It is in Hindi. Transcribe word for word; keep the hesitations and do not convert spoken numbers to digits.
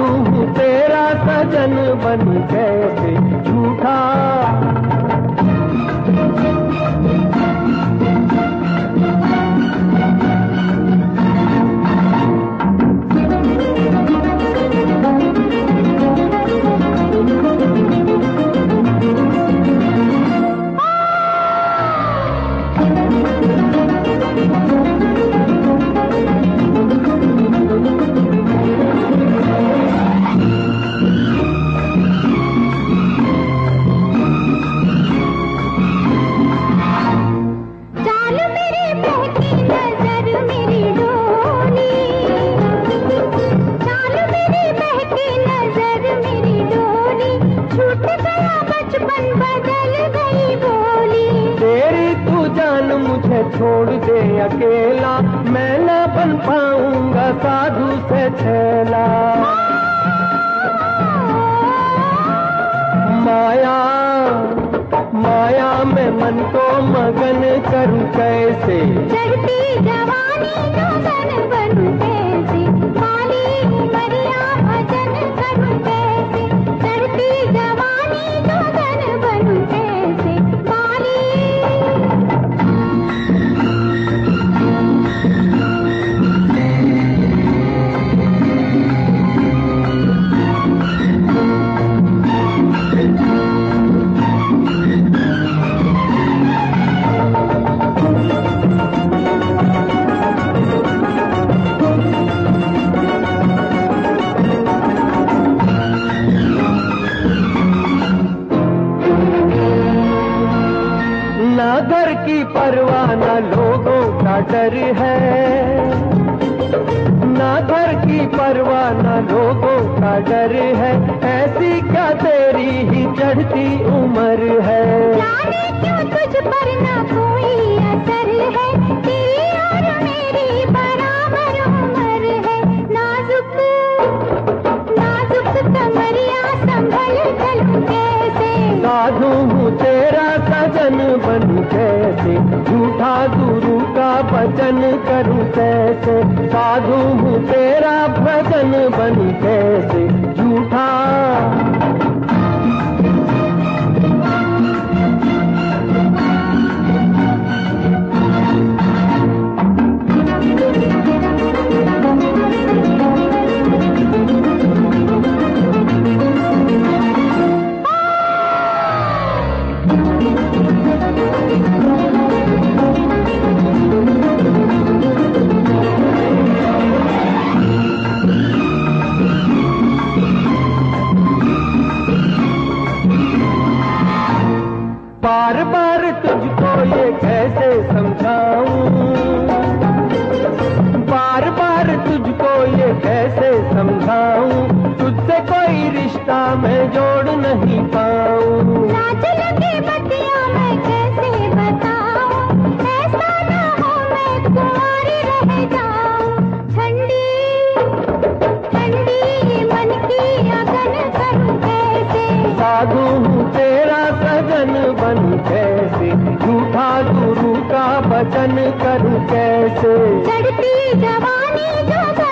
साधु हूँ तेरा सजन बन कैसे झूठा। छोड़ दे अकेला, मैं न बन पाऊंगा साधु से छेला। माया माया में मन को मगन करूं कैसे, चढ़ती जवानी जोगन बनूं कैसे, काली उमरिया भजन करूं कैसे, चढ़ती जवानी जोगन बनूं कैसे, काली। ना घर की परवाह ना लोगों का डर है, ना घर की परवाह ना लोगों का डर है, ऐसी क्या तेरी ही चढ़ती उम्र है। जाने क्यों तुझ पर ना कोई असर है, तेरी और मेरी बराबर उम्र है, नाजुक नाजुक कमरिया संभल चलूं कैसे, साधु हूँ तेरा सजन बनूं कैसे, झूठा गुरु का भजन करूं कैसे, साधु हूँ तेरा भजन बनूं कैसे झूठा। बार बार तुझको ये कैसे समझाऊं, बार बार तुझको ये कैसे समझाऊं, तुझसे कोई रिश्ता मैं जोड़ नहीं पाऊं। लाज लगे बतिया मैं कैसे बताऊं, ऐसा ना हो मैं कुंवारी रह जाऊं, ठंडी ठंडी मन की अगन करूं कैसे, साधु हूँ तेरा सजन बनूं कैसे, झूठा गुरु का भजन करूं कैसे, चढ़ती जवानी जो